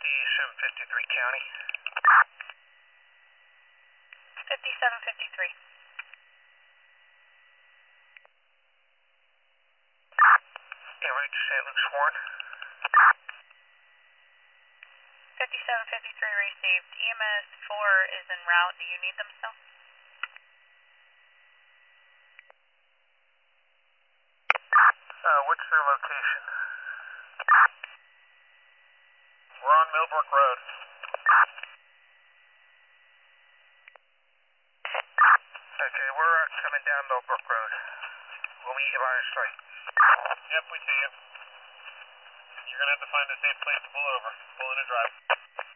5753 County. 5753. En route to St. Luke's Warren. 5753 received. EMS 4 is en route. Do you need them still? What's their location? We're on Millbrook Road. Okay, we're coming down Millbrook Road. We'll meet you by our site. Yep, we see you. You're going to have to find a safe place to pull over. Pull in and drive.